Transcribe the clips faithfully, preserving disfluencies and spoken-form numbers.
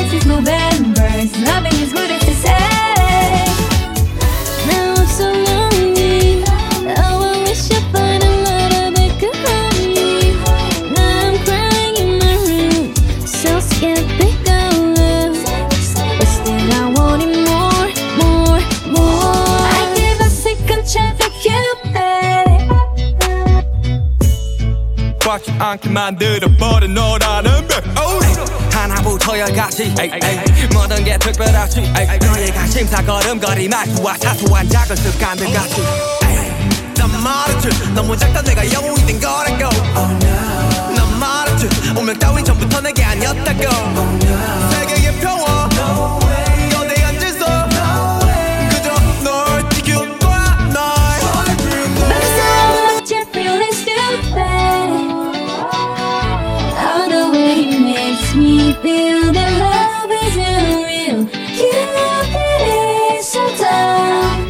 This is November, loving is good as they say. Now I'm so lonely, oh I wish I find a lot that could hold me. Now I'm crying in my room, so scared they go love. But still I want it more, more, more. I give a second chance to Cupid. 꽉지 않게 만들어버린 너라는 백 하나부터 열까지 모든 게 특별하지 너의 관심사 걸음걸이 말투와 사소한 작은 습관들 같이 난 말했지 너무 작다 내가 영웅이 된 거라고 난 말했지 운명 따윈 전부터 내게 아니었다고 세계의 평화 거대한 질서 그저 널 지켜봐 날 But so much you're feeling stupid. All the way it makes me feel that love isn't real. Cupid is so dumb.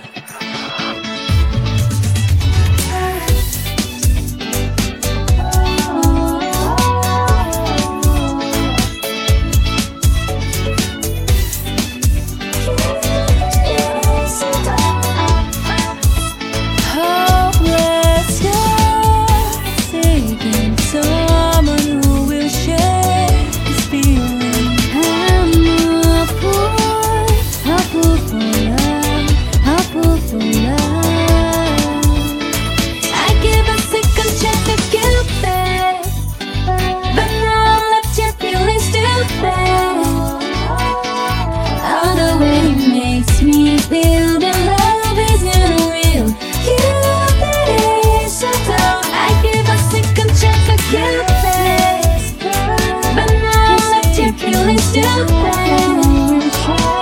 Hopeless, seeking someone who will share this feeling. I'm a fool, a fool for love, a fool for love. I give a second chance to Cupid, but now I'm left here feeling stupid. All the way it makes me feel that love isn't real. Cupid is so dumb. I give a second chance to Cupid, but now I'm left here feeling stupid.